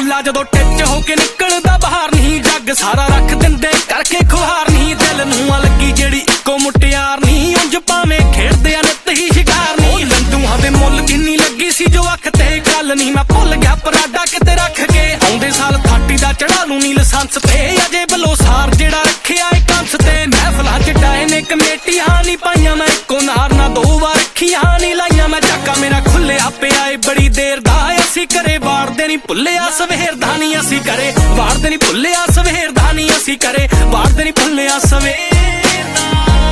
ਮੁੱਲਾ ਜਦੋਂ ਟਿੱਚ ਹੋ ਕੇ ਨਿਕਲਦਾ ਬਾਹਰ ਨਹੀਂ, ਜੱਗ ਸਾਰਾ ਰੱਖ ਦਿੰਦੇ ਕਰਕੇ ਖੁਹਾਰ ਨਹੀਂ। ਦਿਲ ਨੂੰ ਆ ਲੱਗੀ ਜਿਹੜੀ ਇੱਕੋ ਮੁਟਿਆਰ ਨਹੀਂ, ਉਂਝ ਭਾਵੇਂ ਖੇਡਦੇ ਆ ਨਿੱਤ ਹੀ ਸ਼ਿਕਾਰ ਨਹੀਂ। ਲੰਡੂਆਂ ਦੇ ਮੁੱਲ ਕਿੰਨੀ ਲੱਗੀ ਸੀ ਜੋ ਅੱਖ ਤੇ ਗੱਲ ਨਹੀਂ, ਮੈਂ ਭੁੱਲ ਗਿਆ ਪਰਾਡਾ ਕਿਤੇ ਰੱਖ ਕੇ। ਆਉਂਦੇ ਸਾਲ 30 ਦਾ ਚੜਾ ਲੂ ਨੀ ਲਾਇਸੈਂਸ ਤੇ, ਅਜੇ ਬਲੋਸਾਰ ਜਿਹੜਾ ਰੱਖਿਆ ਏ ਕੰਸ ਤੇ। ਮਹਿਫਲਾਂ ਚ ਡਾਏ ਨੇ ਕਮੇਟੀਆਂ ਨਹੀਂ ਪਾਈਆਂ, ਮੈਂ ਇੱਕੋ ਨਾਰ ਨਾ 2 ਵਾਰ ਅੱਖੀਆਂ ਨਹੀਂ ਲਾਈਆਂ। ਮੈਂ ਚੱਕਾ ਮੇਰਾ ਖੁੱਲਿਆ ਪਿਆ ਏ ਬੜੀ ਦੇਰ ਦਾ, ਅਸੀਂ ਕਰੇ ਵਾੜਦੇ ਨਹੀਂ ਭੁੱਲਿਆ ਸਵੇਰ ਦਾ ਨਹੀਂ। ਅਸੀਂ ਕਰੇ ਵਾੜਦੇ ਨਹੀਂ ਭੁੱਲਿਆ ਸਵੇਰ ਦਾ ਨਹੀਂ, ਅਸੀਂ ਕਰੇ ਵਾੜਦੇ ਨਹੀਂ ਭੁੱਲਿਆ ਸਵੇਰ ਦਾ।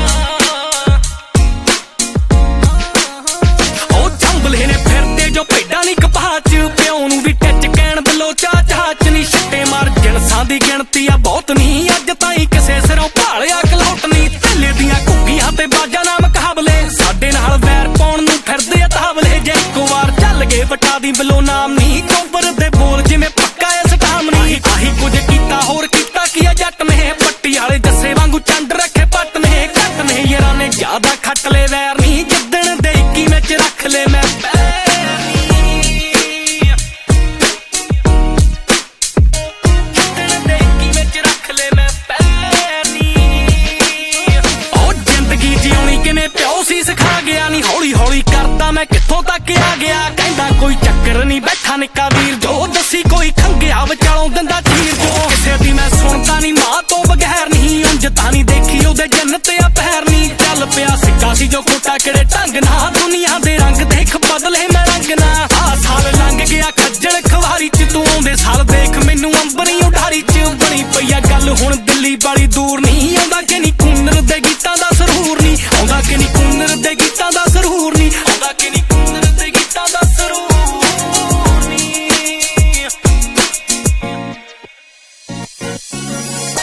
ਉਹ ਜੰਬਲੇ ਨੇ ਫਿਰਦੇ ਜੋ ਭੇਡਾਂ ਨਹੀਂ ਕਪਾਹ ਚ, ਪਿਓ ਨੂੰ ਵੀ ਟਿੱਚ ਕਹਿਣ ਬਲੋ ਚਾਹ ਚ ਨਹੀਂ। ਛੱਟੇ ਮਾਰ ਜਿਣਸਾਂ ਦੀ ਗਿਣਤੀ ਆ ਬਹੁਤ ਨਹੀਂ, ਅੱਜ ਤਾਈਂ ਕਿਸੇ ਸਿਰੋਂ ਭਾਲਿਆ ਕਲੌਟ ਨਹੀਂ। ਢਿੱਲੇ ਦੀਆਂ ਘੁੱਗੀਆਂ ਤੇ ਬਾਜਾਂ ਨਾ ਮੁਕਾਬਲੇ, ਸਾਡੇ ਨਾਲ ਵੈਰ ਪਾਉਣ ਨੂੰ ਫਿਰਦੇ ਆ ਤਾਵਲੇ। ਜੇ ਇੱਕੋ ਵਾਰ ਚੱਲ ਗਏ ਵਟਾ ਦੀ ਬਲੋ ਨਾਮ ਨਹੀਂ, ਕੋਬਰ ਦੇ ਬੋਲ ਜਿਵੇਂ ਪੱਕਾ ਐ ਸਟਾਮ ਨਹੀਂ। ਆਹੀ ਕੁਝ ਕੀਤਾ ਹੋਰ ਕੀਤਾ ਕੀ ਆ ਜੱਟ ਨੇ, ਪੱਟੀ ਵਾਲੇ ਜੱਸੇ ਵਾਂਗੂ ਚੰਡ ਰੱਖੇ ਪੱਟ ਨੇ। ਘੱਟ ਨੇ ਯਾਰਾਂ ਨੇ ਜ਼ਿਆਦਾ ਖੱਟ ਲੈ ਵੈਰ ਨਹੀਂ, ਜਿੱਦਣ ਦੇ 21 ਵਿੱਚ ਰੱਖ ਲੈ ਮੈਂ ਪੈਰ ਨੀ। ਜਿੱਦਣ ਦੇ 21 ਵਿੱਚ ਰੱਖ ਲੈ ਮੈਂ ਪੈਰ ਨੀ। ਉਹ ਜ਼ਿੰਦਗੀ ਜਿਉਣੀ ਕਿਵੇਂ ਪਿਓ ਸੀ ਸਿਖਾ ਗਿਆ ਨਹੀਂ, ਹੌਲੀ ਹੌਲੀ ਕਰਦਾ ਮੈਂ ਕਿੱਥੋਂ ਤੱਕ ਆ ਗਿਆ। ਕਹਿੰਦਾ ਕੋਈ ਚੱਕਰ ਨਹੀਂ ਬੈਠਾ ਨਿੱਕਾ ਵੀਰ ਜੋ, ਦੱਸੀ ਕੋਈ ਖੰਗਿਆ ਵਿਚਾਲੋਂ ਦਿੰਦਾ ਚੀਰ ਜੋ। ਕਿਸੇ ਦੀ ਮੈਂ ਸੁਣਦਾ ਨਹੀਂ ਮਾਂ ਤੋਂ ਬਗੈਰ ਨਹੀਂ, ਉਂਝ ਤਾਂ ਨਹੀਂ ਦੇਖੀ ਉਹਦੇ ਜੰਨਤ ਆ ਪੈਰ ਨਹੀਂ। ਚੱਲ ਪਿਆ ਸਿੱਕਾ ਸੀ ਜੋ ਖੋਟਾ ਕਿਹੜੇ ਢੰਗ ਨਾਲ, ਦੁਨੀਆ ਦੇ ਰੰਗ ਦੇਖ ਬਦਲੇ ਮੈਂ ਰੰਗ ਨਾ। ਆਹ ਸਾਲ ਲੰਘ ਗਿਆ ਖੱਜਲ ਖਵਾਰੀ ਚ, ਤੂੰ ਆਉਂਦੇ ਸਾਲ ਦੇਖ ਮੈਨੂੰ ਅੰਬਰੀ ਉਡਾਰੀ ਚ। ਬਣੀ ਪਈ ਆ ਗੱਲ ਹੁਣ ਦਿੱਲੀ ਵਾਲੀ ਦੂਰ ਨਹੀਂ, ਆਉਂਦਾ ਕਿ ਨਹੀਂ ਕੂਨਰ ਦੇ ਗੀਤਾਂ ਦਾ ਸਰੂਰ ਨਹੀਂ, ਆਉਂਦਾ ਕਿ ਨਹੀਂ ਕੂਨਰ ਦੇ ਗੀਤਾਂ ਦਾ ਸਰੂਰ ਨਹੀਂ, ਆਉਂਦਾ ਕਿ ਨਹੀਂ ਕੂਨਰ ਦੇ ਗੀਤਾਂ ਦਾ ਸਰੂਰ ਨਹੀਂ।